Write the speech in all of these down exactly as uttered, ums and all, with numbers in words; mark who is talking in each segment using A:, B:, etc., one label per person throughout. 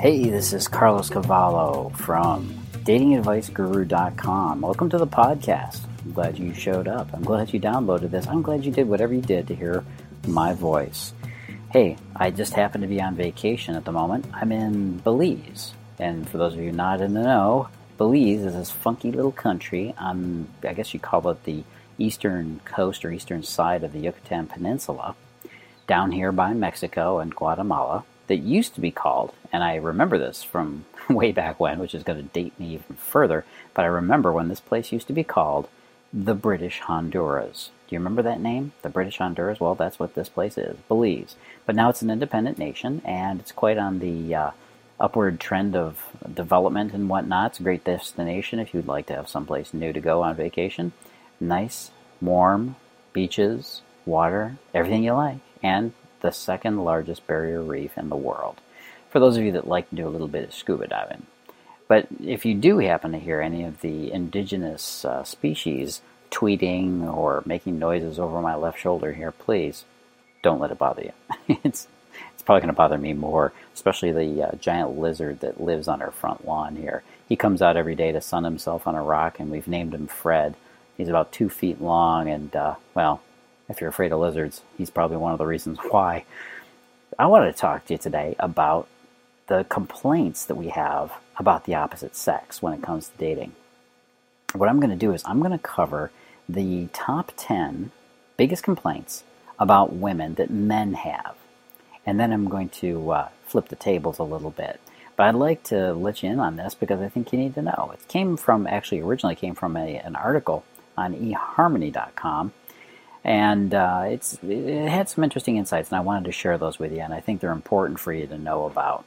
A: Hey, this is Carlos Cavallo from dating advice guru dot com. Welcome to the podcast. I'm glad you showed up. I'm glad you downloaded this. I'm glad you did whatever you did to hear my voice. Hey, I just happen to be on vacation at the moment. I'm in Belize. And for those of you not in the know, Belize is this funky little country on, I guess you call it the eastern coast or eastern side of the Yucatan Peninsula, down here by Mexico and Guatemala, that used to be called, and I remember this from way back when, which is going to date me even further, but I remember when this place used to be called the British Honduras. Do you remember that name? The British Honduras? Well, that's what this place is, Belize. But now it's an independent nation, and it's quite on the uh, upward trend of development and whatnot. It's a great destination if you'd like to have someplace new to go on vacation. Nice, warm, beaches, water, everything you like, and the second largest barrier reef in the world, for those of you that like to do a little bit of scuba diving. But if you do happen to hear any of the indigenous uh, species tweeting or making noises over my left shoulder here, please don't let it bother you. it's it's probably going to bother me more, especially the uh, giant lizard that lives on our front lawn here. He comes out every day to sun himself on a rock, and we've named him Fred. He's about two feet long, and, uh, well, if you're afraid of lizards, he's probably one of the reasons why. I wanted to talk to you today about the complaints that we have about the opposite sex when it comes to dating. What I'm going to do is I'm going to cover the top ten biggest complaints about women that men have. And then I'm going to uh, flip the tables a little bit. But I'd like to let you in on this because I think you need to know. It came from, actually originally came from a, an article on e harmony dot com. And uh, it's it had some interesting insights, and I wanted to share those with you, and I think they're important for you to know about.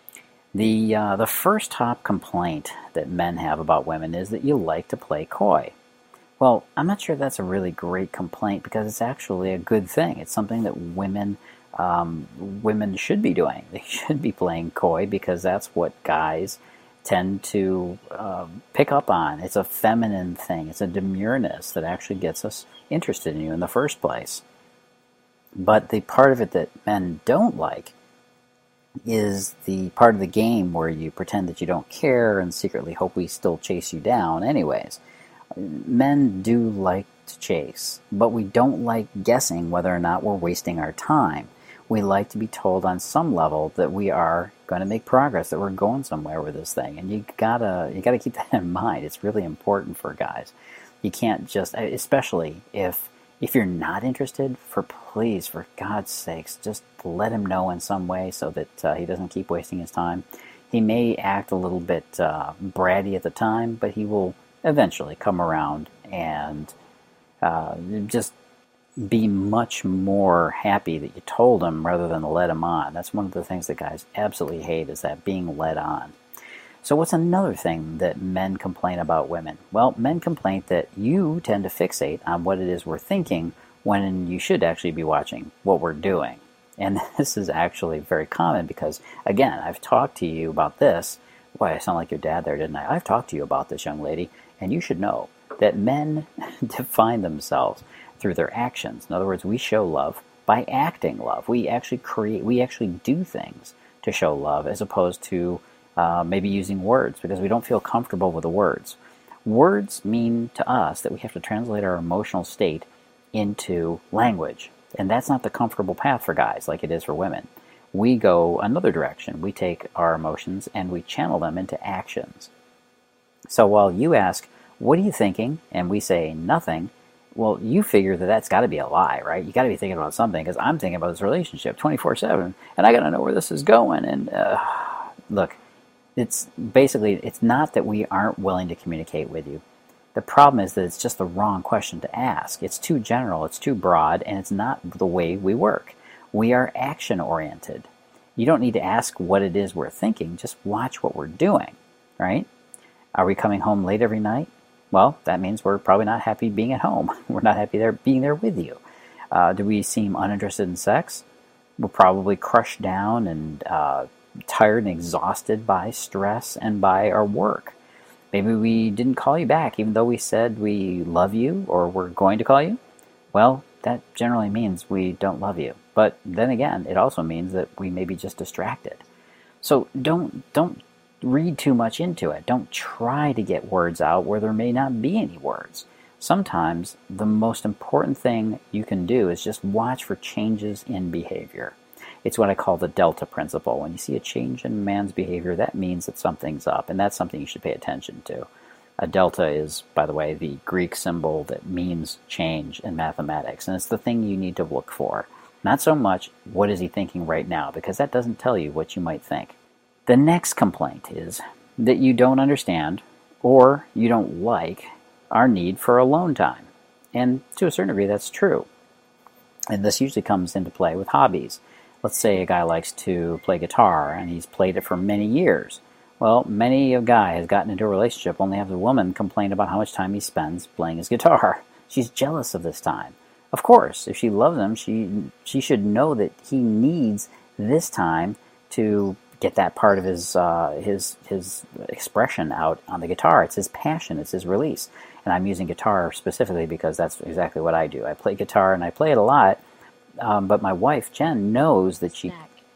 A: The uh, the first top complaint that men have about women is that you like to play coy. Well, I'm not sure that's a really great complaint because it's actually a good thing. It's something that women um, women should be doing. They should be playing coy because that's what guys tend to uh, pick up on. It's a feminine thing. It's a demureness that actually gets us interested in you in the first place. But the part of it that men don't like is the part of the game where you pretend that you don't care and secretly hope we still chase you down anyways. Men do like to chase, but we don't like guessing whether or not we're wasting our time. We like to be told on some level that we are going to make progress, that we're going somewhere with this thing, and you gotta you gotta keep that in mind. It's really important for guys. You can't just, especially if if you're not interested, for please, for God's sakes, just let him know in some way so that uh, he doesn't keep wasting his time. He may act a little bit uh, bratty at the time, but he will eventually come around and uh, just be much more happy that you told him rather than let him on. That's one of the things that guys absolutely hate, is that being led on. So what's another thing that men complain about women? Well, men complain that you tend to fixate on what it is we're thinking when you should actually be watching what we're doing. And this is actually very common because, again, I've talked to you about this. Boy, I sound like your dad there, didn't I? I've talked to you about this, young lady, and you should know that men define themselves through their actions. In other words, we show love by acting love. We actually create, we actually do things to show love as opposed to uh, maybe using words because we don't feel comfortable with the words. Words mean to us that we have to translate our emotional state into language. And that's not the comfortable path for guys like it is for women. We go another direction. We take our emotions and we channel them into actions. So while you ask, what are you thinking? And we say nothing. Well, you figure that that's got to be a lie, right? You got to be thinking about something because I'm thinking about this relationship twenty-four seven, and I got to know where this is going. And uh, look, it's basically, it's not that we aren't willing to communicate with you. The problem is that it's just the wrong question to ask. It's too general, it's too broad, and it's not the way we work. We are action-oriented. You don't need to ask what it is we're thinking. Just watch what we're doing, right? Are we coming home late every night? Well, that means we're probably not happy being at home. We're not happy there being there with you. Uh, do we seem uninterested in sex? We're probably crushed down and uh, tired and exhausted by stress and by our work. Maybe we didn't call you back even though we said we love you or we're going to call you. Well, that generally means we don't love you. But then again, it also means that we may be just distracted. So don't don't read too much into it. Don't try to get words out where there may not be any words. Sometimes the most important thing you can do is just watch for changes in behavior. It's what I call the delta principle. When you see a change in a man's behavior, that means that something's up, and that's something you should pay attention to. A delta is, by the way, the Greek symbol that means change in mathematics, and it's the thing you need to look for. Not so much, what is he thinking right now, because that doesn't tell you what you might think. The next complaint is that you don't understand, or you don't like, our need for alone time. And to a certain degree, that's true. And this usually comes into play with hobbies. Let's say a guy likes to play guitar, and he's played it for many years. Well, many a guy has gotten into a relationship only to have the woman complain about how much time he spends playing his guitar. She's jealous of this time. Of course, if she loves him, she she should know that he needs this time to get that part of his uh, his his expression out on the guitar. It's his passion. It's his release. And I'm using guitar specifically because that's exactly what I do. I play guitar, and I play it a lot. Um, but my wife Jen knows that she.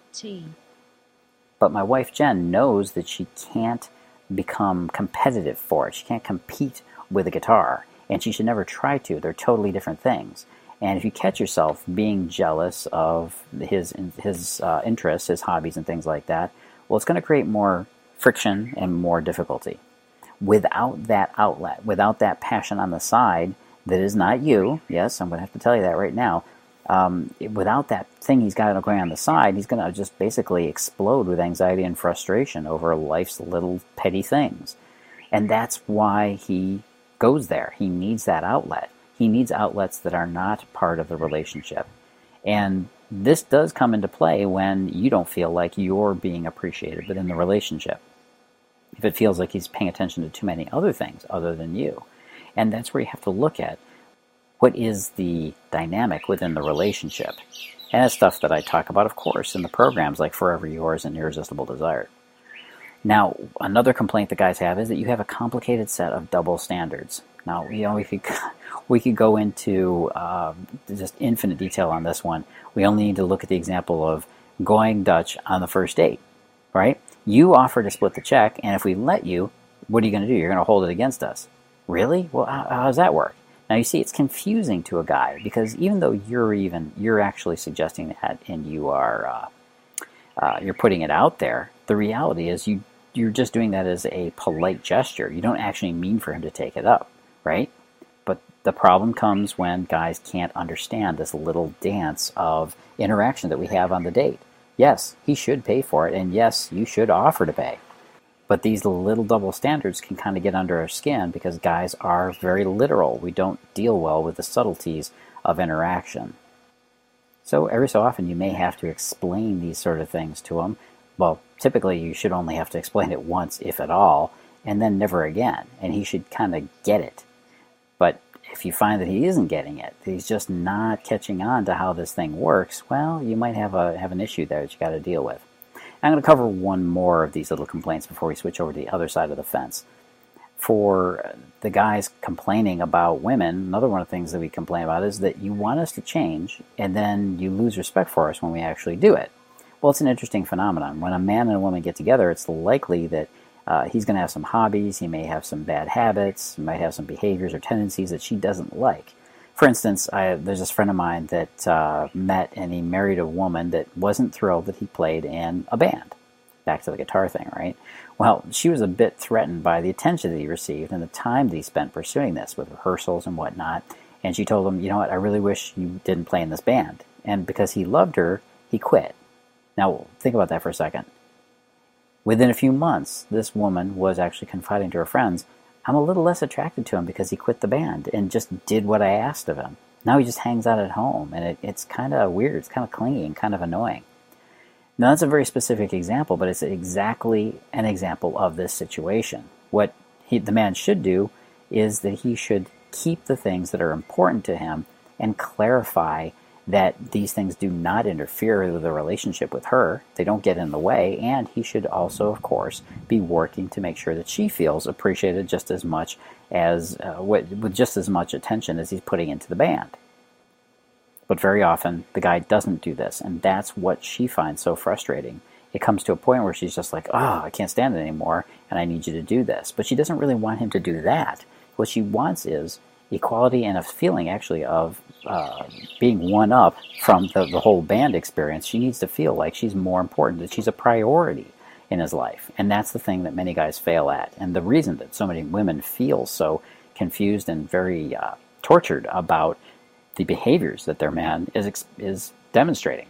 A: But my wife Jen knows that she can't become competitive for it. She can't compete with a guitar, and she should never try to. They're totally different things. And if you catch yourself being jealous of his his uh, interests, his hobbies, and things like that, well, it's going to create more friction and more difficulty. Without that outlet, without that passion on the side that is not you, yes, I'm going to have to tell you that right now, um, without that thing he's got going on the side, he's going to just basically explode with anxiety and frustration over life's little petty things. And that's why he goes there. He needs that outlet. He needs outlets that are not part of the relationship. And this does come into play when you don't feel like you're being appreciated within the relationship. If it feels like he's paying attention to too many other things other than you. And that's where you have to look at what is the dynamic within the relationship. And that's stuff that I talk about, of course, in the programs like Forever Yours and Irresistible Desire. Now, another complaint that guys have is that you have a complicated set of double standards. Now, you know, we could, we could go into uh, just infinite detail on this one. We only need to look at the example of going Dutch on the first date, right? You offer to split the check, and if we let you, what are you going to do? You're going to hold it against us. Really? Well, how, how does that work? Now, you see, it's confusing to a guy, because even though you're even, you're actually suggesting that, and you are, uh, uh, you're putting it out there, the reality is you, you're just doing that as a polite gesture. You don't actually mean for him to take it up, right? But the problem comes when guys can't understand this little dance of interaction that we have on the date. Yes, he should pay for it, and yes, you should offer to pay. But these little double standards can kind of get under our skin because guys are very literal. We don't deal well with the subtleties of interaction. So every so often you may have to explain these sort of things to them. Well, typically you should only have to explain it once, if at all, and then never again. And he should kind of get it. But if you find that he isn't getting it, that he's just not catching on to how this thing works, well, you might have a have an issue there that you got to deal with. I'm going to cover one more of these little complaints before we switch over to the other side of the fence. For the guys complaining about women, another one of the things that we complain about is that you want us to change, and then you lose respect for us when we actually do it. Well, it's an interesting phenomenon. When a man and a woman get together, it's likely that uh, he's going to have some hobbies, he may have some bad habits, he might have some behaviors or tendencies that she doesn't like. For instance, I, there's this friend of mine that uh, met and he married a woman that wasn't thrilled that he played in a band. Back to the guitar thing, right? Well, she was a bit threatened by the attention that he received and the time that he spent pursuing this with rehearsals and whatnot. And she told him, you know what, I really wish you didn't play in this band. And because he loved her, he quit. Now, think about that for a second. Within a few months, this woman was actually confiding to her friends, I'm a little less attracted to him because he quit the band and just did what I asked of him. Now he just hangs out at home, and it, it's kind of weird. It's kind of clingy and kind of annoying. Now, that's a very specific example, but it's exactly an example of this situation. What he, the man should do is that he should keep the things that are important to him and clarify that these things do not interfere with the relationship with her. They don't get in the way, and he should also, of course, be working to make sure that she feels appreciated just as much as, uh, with just as much attention as he's putting into the band. But very often, the guy doesn't do this, and that's what she finds so frustrating, it comes to a point where she's just like, oh, I can't stand it anymore, and I need you to do this. But she doesn't really want him to do that. What she wants is equality and a feeling, actually, of uh, being one up from the, the whole band experience. She needs to feel like she's more important, that she's a priority in his life. And that's the thing that many guys fail at. And the reason that so many women feel so confused and very uh, tortured about the behaviors that their man is is demonstrating.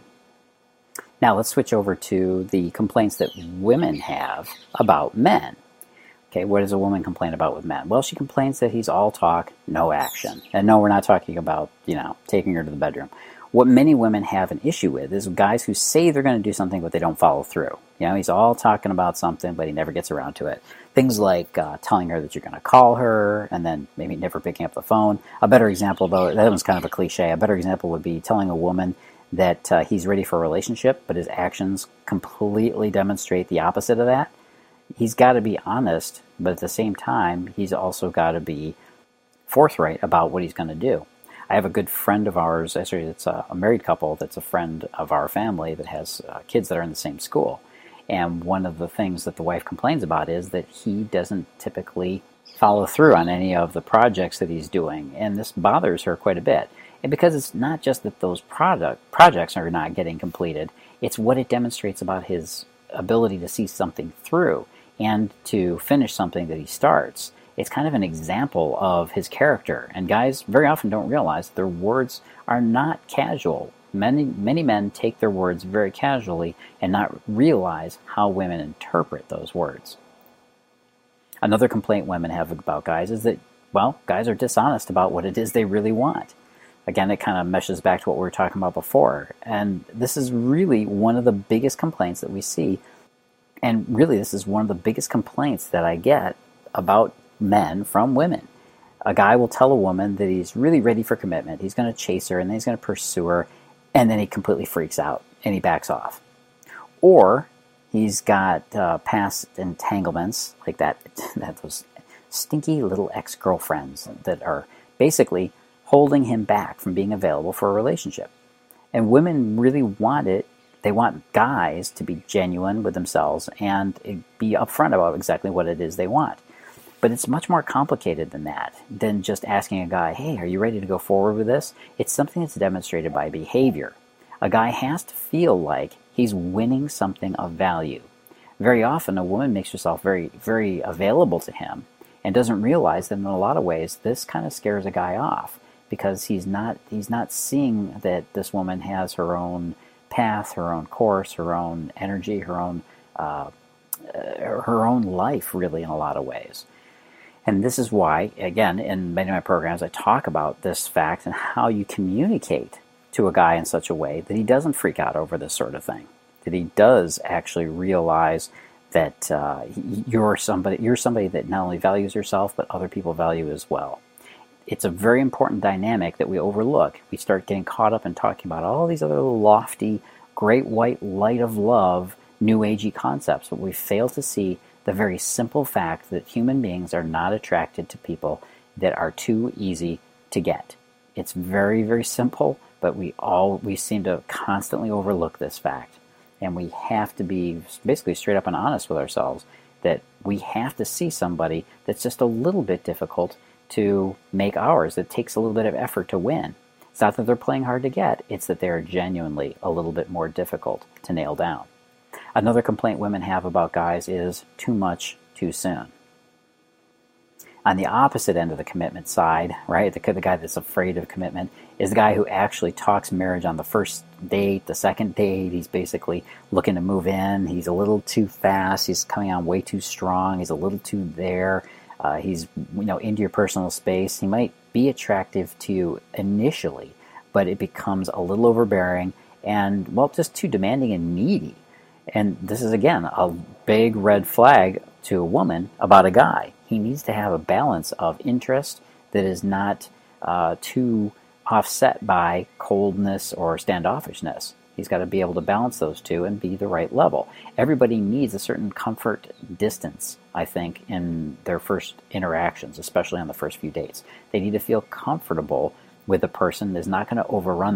A: Now let's switch over to the complaints that women have about men. Okay, what does a woman complain about with men? Well, she complains that he's all talk, no action. And no, we're not talking about, you know, taking her to the bedroom. What many women have an issue with is guys who say they're going to do something, but they don't follow through. You know, he's all talking about something, but he never gets around to it. Things like uh, telling her that you're going to call her, and then maybe never picking up the phone. A better example, though, that one's kind of a cliche. A better example would be telling a woman that uh, he's ready for a relationship, but his actions completely demonstrate the opposite of that. He's got to be honest, but at the same time, he's also got to be forthright about what he's going to do. I have a good friend of ours, actually it's a, a married couple that's a friend of our family that has uh, kids that are in the same school. And one of the things that the wife complains about is that he doesn't typically follow through on any of the projects that he's doing. And this bothers her quite a bit. And because it's not just that those product projects are not getting completed, it's what it demonstrates about his ability to see something through and to finish something that he starts. It's kind of an example of his character. And guys very often don't realize their words are not casual. Many, many men take their words very casually and not realize how women interpret those words. Another complaint women have about guys is that, well, guys are dishonest about what it is they really want. Again, it kind of meshes back to what we were talking about before. And this is really one of the biggest complaints that we see. And really, this is one of the biggest complaints that I get about men from women. A guy will tell a woman that he's really ready for commitment. He's going to chase her, and then he's going to pursue her, and then he completely freaks out, and he backs off. Or he's got uh, past entanglements, like that, that those stinky little ex-girlfriends that are basically holding him back from being available for a relationship. And women really want it. They want guys to be genuine with themselves and be upfront about exactly what it is they want. But it's much more complicated than that, than just asking a guy, hey, are you ready to go forward with this? It's something that's demonstrated by behavior. A guy has to feel like he's winning something of value. Very often, a woman makes herself very, very available to him and doesn't realize that in a lot of ways, this kind of scares a guy off because he's not, he's not seeing that this woman has her own path, her own course, her own energy, her own, uh, her own life, really, in a lot of ways. And this is why, again, in many of my programs, I talk about this fact and how you communicate to a guy in such a way that he doesn't freak out over this sort of thing, that he does actually realize that uh, you're somebody, you're somebody that not only values yourself, but other people value as well. It's a very important dynamic that we overlook. We start getting caught up in talking about all these other lofty, great white light of love, new agey concepts, but we fail to see the very simple fact that human beings are not attracted to people that are too easy to get. It's very, very simple, but we all we seem to constantly overlook this fact. And we have to be basically straight up and honest with ourselves that we have to see somebody that's just a little bit difficult to make ours, that takes a little bit of effort to win. It's not that they're playing hard to get, it's that they're genuinely a little bit more difficult to nail down. Another complaint women have about guys is too much too soon. On the opposite end of the commitment side, right, the, the guy that's afraid of commitment is the guy who actually talks marriage on the first date, the second date. He's basically looking to move in. He's a little too fast. He's coming on way too strong. He's a little too there. Uh, he's, you know, into your personal space. He might be attractive to you initially, but it becomes a little overbearing and, well, just too demanding and needy. And this is, again, a big red flag to a woman about a guy. He needs to have a balance of interest that is not uh, too offset by coldness or standoffishness. He's got to be able to balance those two and be the right level. Everybody needs a certain comfort distance, I think, in their first interactions, especially on the first few dates. They need to feel comfortable with a person that is not going to overrun them.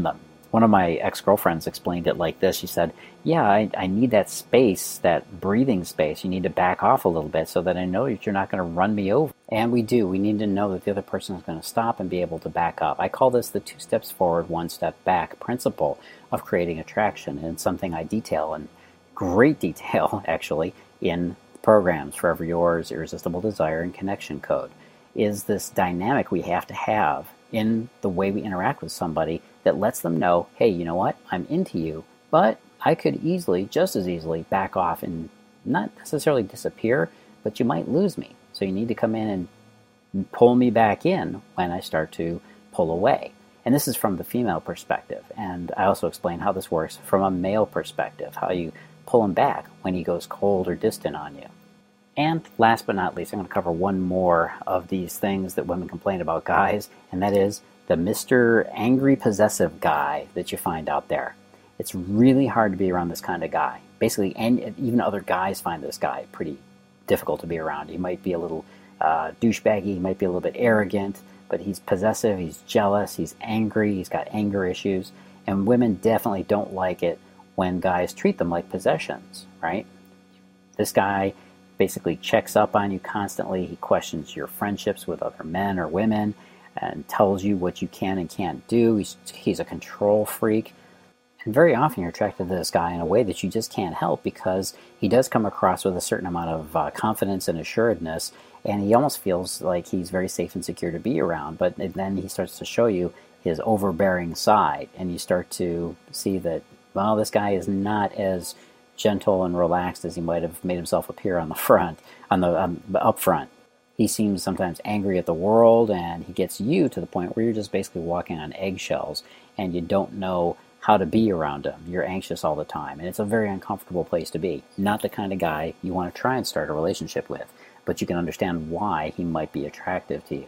A: One of my ex-girlfriends explained it like this. She said, yeah, I, I need that space, that breathing space. You need to back off a little bit so that I know that you're not going to run me over. And we do. We need to know that the other person is going to stop and be able to back up. I call this the two steps forward, one step back principle of creating attraction. And it's something I detail in great detail, actually, in programs Forever Yours, Irresistible Desire, and Connection Code. Is this dynamic we have to have in the way we interact with somebody that lets them know, hey, you know what, I'm into you, but I could easily, just as easily, back off and not necessarily disappear, but you might lose me. So you need to come in and pull me back in when I start to pull away. And this is from the female perspective. And I also explain how this works from a male perspective, how you pull him back when he goes cold or distant on you. And last but not least, I'm going to cover one more of these things that women complain about guys, and that is the Mister Angry Possessive guy that you find out there. It's really hard to be around this kind of guy. Basically, and even other guys find this guy pretty difficult to be around. He might be a little uh, douchebaggy, he might be a little bit arrogant, but he's possessive, he's jealous, he's angry, he's got anger issues, and women definitely don't like it when guys treat them like possessions, right? This guy basically checks up on you constantly. He questions your friendships with other men or women and tells you what you can and can't do. He's, he's a control freak. And very often you're attracted to this guy in a way that you just can't help because he does come across with a certain amount of uh, confidence and assuredness, and he almost feels like he's very safe and secure to be around. But then he starts to show you his overbearing side, and you start to see that, well, this guy is not as gentle and relaxed as he might have made himself appear on the front, on the um, up front. He seems sometimes angry at the world, and he gets you to the point where you're just basically walking on eggshells, and you don't know how to be around him. You're anxious all the time, and it's a very uncomfortable place to be. Not the kind of guy you want to try and start a relationship with, but you can understand why he might be attractive to you.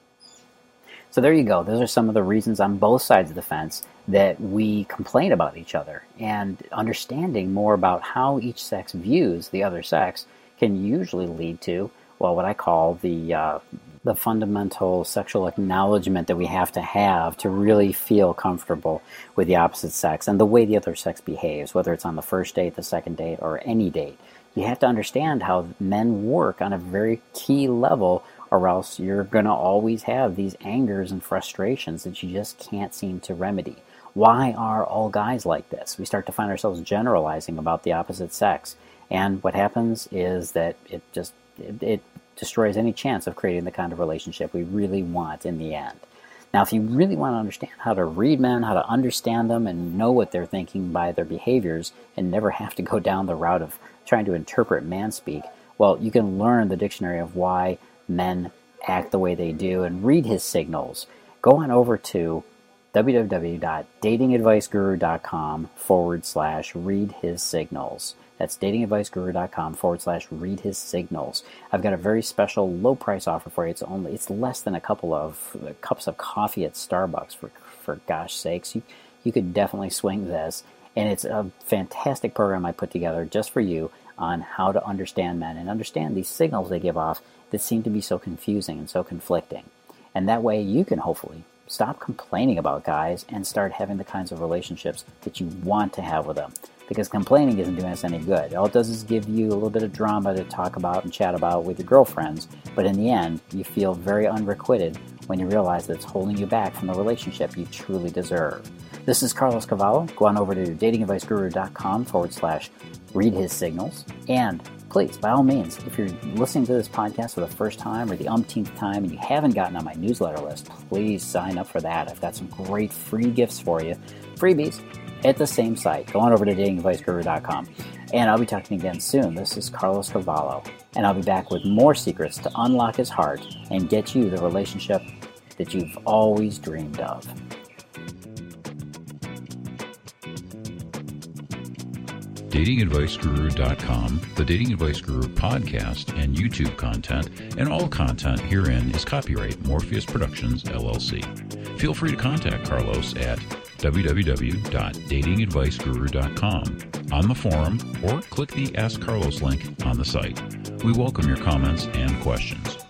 A: So there you go. Those are some of the reasons on both sides of the fence that we complain about each other. And understanding more about how each sex views the other sex can usually lead to, well, what I call the uh, the fundamental sexual acknowledgement that we have to have to really feel comfortable with the opposite sex and the way the other sex behaves, whether it's on the first date, the second date, or any date. You have to understand how men work on a very key level, or else you're going to always have these angers and frustrations that you just can't seem to remedy. Why are all guys like this? We start to find ourselves generalizing about the opposite sex, and what happens is that it just it, it destroys any chance of creating the kind of relationship we really want in the end. Now, if you really want to understand how to read men, how to understand them, and know what they're thinking by their behaviors, and never have to go down the route of trying to interpret man speak, well, you can learn the dictionary of why men act the way they do and read his signals. Go on over to www.datingadviceguru.com forward slash read his signals. That's datingadviceguru.com forward slash read his signals. I've got a very special low price offer for you. It's only it's less than a couple of cups of coffee at Starbucks, for for gosh sakes. You you could definitely swing this. And it's a fantastic program I put together just for you on how to understand men and understand these signals they give off that seem to be so confusing and so conflicting. And that way you can hopefully stop complaining about guys and start having the kinds of relationships that you want to have with them. Because complaining isn't doing us any good. All it does is give you a little bit of drama to talk about and chat about with your girlfriends, but in the end, you feel very unrequited when you realize that it's holding you back from the relationship you truly deserve. This is Carlos Cavallo. Go on over to datingadviceguru.com forward slash read his signals. And please, by all means, if you're listening to this podcast for the first time or the umpteenth time and you haven't gotten on my newsletter list, please sign up for that. I've got some great free gifts for you. Freebies at the same site. Go on over to dating advice guru dot com. And I'll be talking again soon. This is Carlos Cavallo. And I'll be back with more secrets to unlock his heart and get you the relationship that you've always dreamed of.
B: dating advice guru dot com, the Dating Advice Guru podcast, and YouTube content, and all content herein is copyright Morpheus Productions, L L C. Feel free to contact Carlos at w w w dot dating advice guru dot com on the forum or click the Ask Carlos link on the site. We welcome your comments and questions.